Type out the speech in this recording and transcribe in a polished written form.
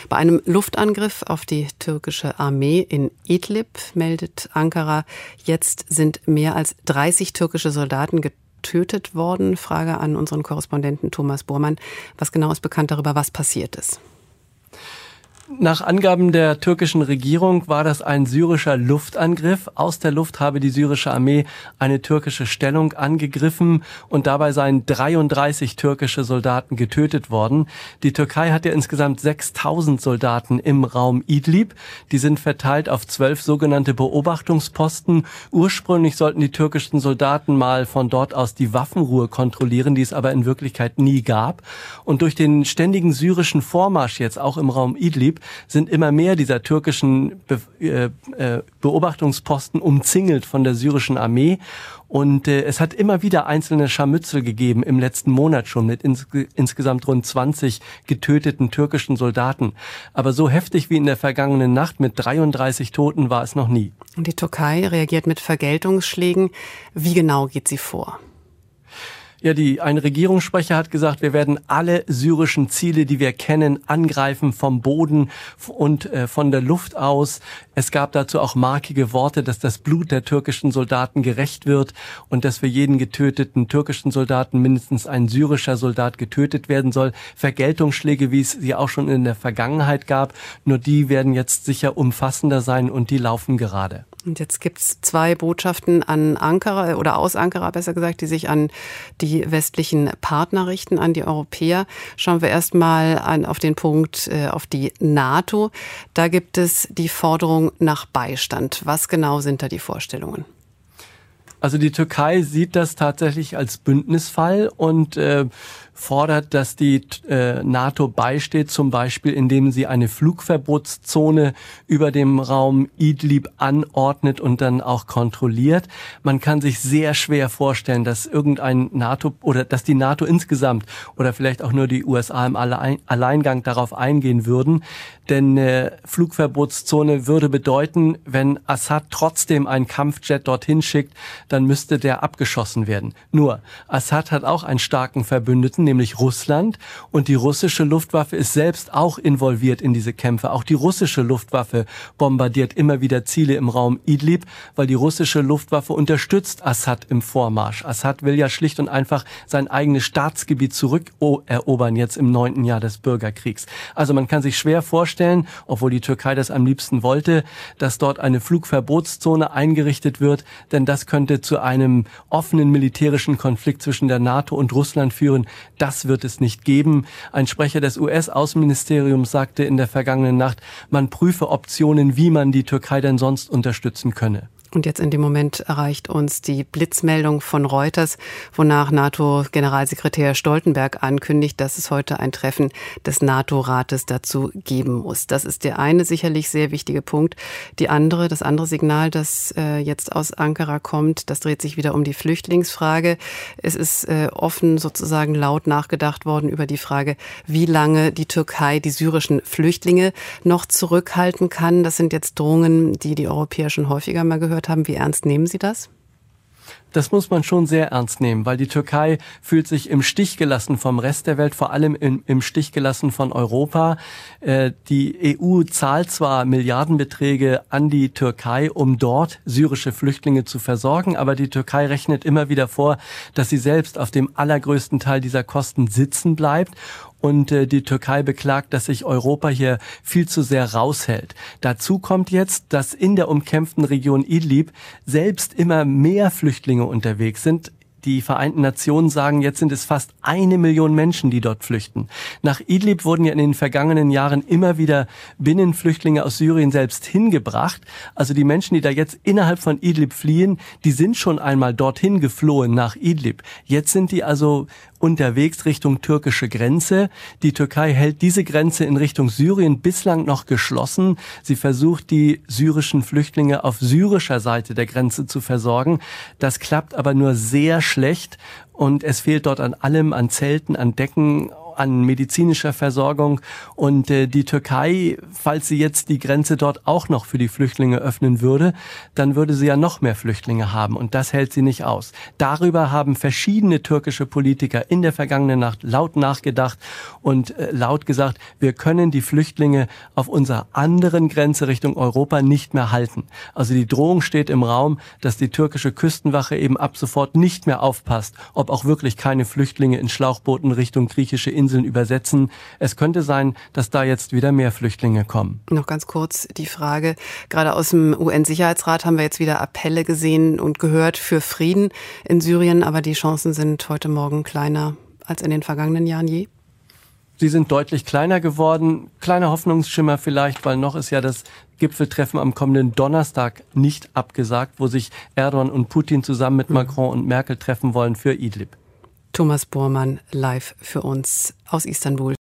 Bei einem Luftangriff auf die türkische Armee in Idlib meldet Ankara, jetzt sind mehr als 30 türkische Soldaten getötet worden. Frage an unseren Korrespondenten Thomas Bormann. Was genau ist bekannt darüber, was passiert ist? Nach Angaben der türkischen Regierung war das ein syrischer Luftangriff. Aus der Luft habe die syrische Armee eine türkische Stellung angegriffen und dabei seien 33 türkische Soldaten getötet worden. Die Türkei hat ja insgesamt 6.000 Soldaten im Raum Idlib. Die sind verteilt auf 12 sogenannte Beobachtungsposten. Ursprünglich sollten die türkischen Soldaten mal von dort aus die Waffenruhe kontrollieren, die es aber in Wirklichkeit nie gab. Und durch den ständigen syrischen Vormarsch jetzt auch im Raum Idlib sind immer mehr dieser türkischen Beobachtungsposten umzingelt von der syrischen Armee. Und es hat immer wieder einzelne Scharmützel gegeben, im letzten Monat schon, mit insgesamt rund 20 getöteten türkischen Soldaten. Aber so heftig wie in der vergangenen Nacht mit 33 Toten war es noch nie. Und die Türkei reagiert mit Vergeltungsschlägen. Wie genau geht sie vor? Ja, ein Regierungssprecher hat gesagt, wir werden alle syrischen Ziele, die wir kennen, angreifen vom Boden und von der Luft aus. Es gab dazu auch markige Worte, dass das Blut der türkischen Soldaten gerächt wird und dass für jeden getöteten türkischen Soldaten mindestens ein syrischer Soldat getötet werden soll. Vergeltungsschläge, wie es sie auch schon in der Vergangenheit gab, nur die werden jetzt sicher umfassender sein und die laufen gerade. Und jetzt gibt's 2 Botschaften an Ankara oder aus Ankara besser gesagt, die sich an die westlichen Partner richten, an die Europäer. Schauen wir erstmal auf den Punkt, auf die NATO. Da gibt es die Forderung nach Beistand. Was genau sind da die Vorstellungen? Also die Türkei sieht das tatsächlich als Bündnisfall und fordert, dass die NATO beisteht, zum Beispiel indem sie eine Flugverbotszone über dem Raum Idlib anordnet und dann auch kontrolliert. Man kann sich sehr schwer vorstellen, dass dass die NATO insgesamt oder vielleicht auch nur die USA im Alleingang darauf eingehen würden. Denn Flugverbotszone würde bedeuten, wenn Assad trotzdem einen Kampfjet dorthin schickt, dann müsste der abgeschossen werden. Nur, Assad hat auch einen starken Verbündeten, nämlich Russland. Und die russische Luftwaffe ist selbst auch involviert in diese Kämpfe. Auch die russische Luftwaffe bombardiert immer wieder Ziele im Raum Idlib, weil die russische Luftwaffe unterstützt Assad im Vormarsch. Assad will ja schlicht und einfach sein eigenes Staatsgebiet zurückerobern, jetzt im 9. Jahr des Bürgerkriegs. Also man kann sich schwer vorstellen, obwohl die Türkei das am liebsten wollte, dass dort eine Flugverbotszone eingerichtet wird, denn das könnte zu einem offenen militärischen Konflikt zwischen der NATO und Russland führen. Das wird es nicht geben. Ein Sprecher des US-Außenministeriums sagte in der vergangenen Nacht, man prüfe Optionen, wie man die Türkei denn sonst unterstützen könne. Und jetzt in dem Moment erreicht uns die Blitzmeldung von Reuters, wonach NATO-Generalsekretär Stoltenberg ankündigt, dass es heute ein Treffen des NATO-Rates dazu geben muss. Das ist der eine sicherlich sehr wichtige Punkt. Das andere Signal, das jetzt aus Ankara kommt, das dreht sich wieder um die Flüchtlingsfrage. Es ist offen sozusagen laut nachgedacht worden über die Frage, wie lange die Türkei die syrischen Flüchtlinge noch zurückhalten kann. Das sind jetzt Drohungen, die Europäer schon häufiger mal gehört haben. Wie ernst nehmen Sie das? Das muss man schon sehr ernst nehmen, weil die Türkei fühlt sich im Stich gelassen vom Rest der Welt, vor allem im Stich gelassen von Europa. Die EU zahlt zwar Milliardenbeträge an die Türkei, um dort syrische Flüchtlinge zu versorgen, aber die Türkei rechnet immer wieder vor, dass sie selbst auf dem allergrößten Teil dieser Kosten sitzen bleibt. Und die Türkei beklagt, dass sich Europa hier viel zu sehr raushält. Dazu kommt jetzt, dass in der umkämpften Region Idlib selbst immer mehr Flüchtlinge unterwegs sind. Die Vereinten Nationen sagen, jetzt sind es fast 1 Million Menschen, die dort flüchten. Nach Idlib wurden ja in den vergangenen Jahren immer wieder Binnenflüchtlinge aus Syrien selbst hingebracht. Also die Menschen, die da jetzt innerhalb von Idlib fliehen, die sind schon einmal dorthin geflohen nach Idlib. Jetzt sind die also unterwegs Richtung türkische Grenze. Die Türkei hält diese Grenze in Richtung Syrien bislang noch geschlossen. Sie versucht, die syrischen Flüchtlinge auf syrischer Seite der Grenze zu versorgen. Das klappt aber nur sehr schlecht und es fehlt dort an allem, an Zelten, an Decken, an medizinischer Versorgung. Und die Türkei, falls sie jetzt die Grenze dort auch noch für die Flüchtlinge öffnen würde, dann würde sie ja noch mehr Flüchtlinge haben. Und das hält sie nicht aus. Darüber haben verschiedene türkische Politiker in der vergangenen Nacht laut nachgedacht und laut gesagt, wir können die Flüchtlinge auf unserer anderen Grenze Richtung Europa nicht mehr halten. Also die Drohung steht im Raum, dass die türkische Küstenwache eben ab sofort nicht mehr aufpasst, ob auch wirklich keine Flüchtlinge in Schlauchbooten Richtung griechische Inseln übersetzen. Es könnte sein, dass da jetzt wieder mehr Flüchtlinge kommen. Noch ganz kurz die Frage, gerade aus dem UN-Sicherheitsrat haben wir jetzt wieder Appelle gesehen und gehört für Frieden in Syrien, aber die Chancen sind heute Morgen kleiner als in den vergangenen Jahren je. Sie sind deutlich kleiner geworden. Kleiner Hoffnungsschimmer vielleicht, weil noch ist ja das Gipfeltreffen am kommenden Donnerstag nicht abgesagt, wo sich Erdogan und Putin zusammen mit Macron und Merkel treffen wollen für Idlib. Thomas Bormann live für uns aus Istanbul.